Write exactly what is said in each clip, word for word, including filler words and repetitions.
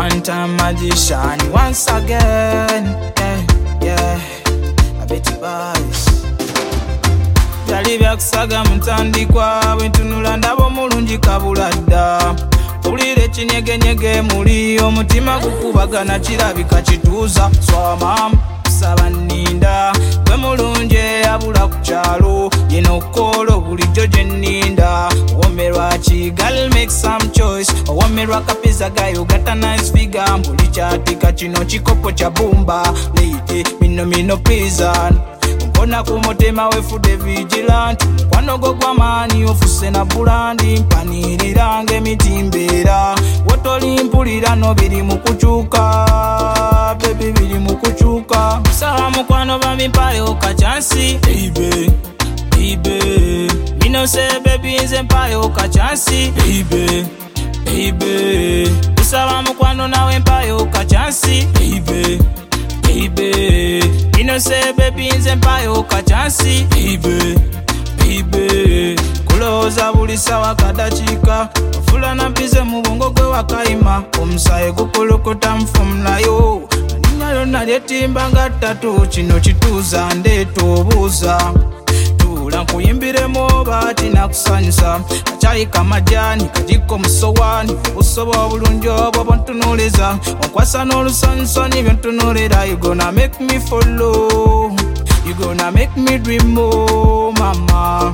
one time magician once again. Yeah, yeah. I bet you boys. Byali byakusaga mutandikwa bwentunula ndaba omulungi kabuladda owulira ekinyegenyege muli omutima gukubagana kirabika kituuza swamamu kusaba nninda gwe mulungi eyabula ku kyalo yino okoola bulijjo gye nninda owomerwa ki gal make some choice owomerwa kapiza gayo gata nice figure mbuli kyatika kino kikopo kya bumba lady mino mino prison Ona kumotema wefude vigilant Wanogo kwa mani ofuse na bulandi Mpanirirange mitimbera Wotoli mpulira no biri mukuchuka Baby biri mukuchuka Sawa mukwano bami mpaye oka chansi Baby, baby Mino se baby nze mpaye oka chansi Baby, baby Sawa mukwano nawe mpaye oka chansi Baby, baby Ino se baby nze mpaye oka chansi Baby, baby Kuloza buli sawa kadachika Ofula na mpize mubongo gwe wakaima Omusaye gukolokota mfumlayo Ninyayo nalyetimba nga tatu Kino kituuza ndeeta obuuza Tula nkuyimbiremu bati nakusanyusa Kachayika majani kajiko musowani Obusoba obulungi obwo bwontunuliza Onkwasa n'olusonsoni byontunulira You gonna make me follow You gonna make me dream more mama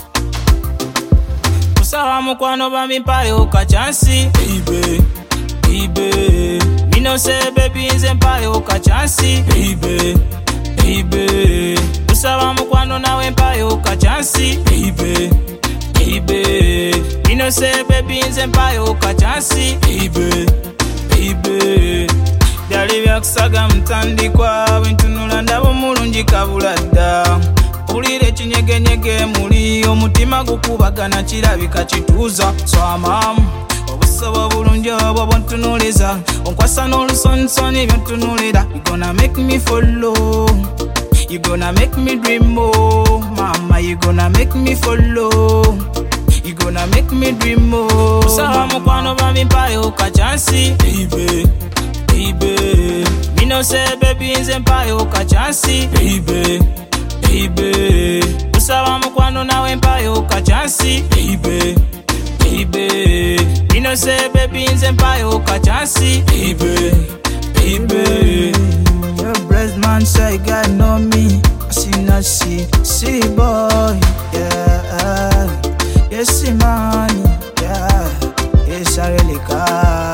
Kusawa mukwano bami mpaye oka chansi Baby, baby Mino se baby nze mpaye oka chansi Baby, baby Kusawa mukwano nawe mpaye oka chansi Baby, baby Mino se baby nze mpaye oka chansi Baby, baby Byali byakusaga mutandikwa bwentunula ndaba omulungi kabuladda owulira ekinyegenyege muli omutima gukubagana kirabika kituuza swamamu obusobo obulungi obwo bwontunuliza onkwasa n'olusonsoni byontunulira You gonna make me follow You gonna make me dream more mama You gonna make me follow You gonna make me dream more Sawa mukwano bami mpaye oka chansi Baby, baby Mino se baby nze mpaye oka chansi Baby, baby Usawa mukwano nawe mpaye oka chansi Baby, baby Mino se baby nze mpaye oka chansi Baby, baby Your breast man say God know me I see not see, see boy Yeah, yes see money Yeah, yes I really got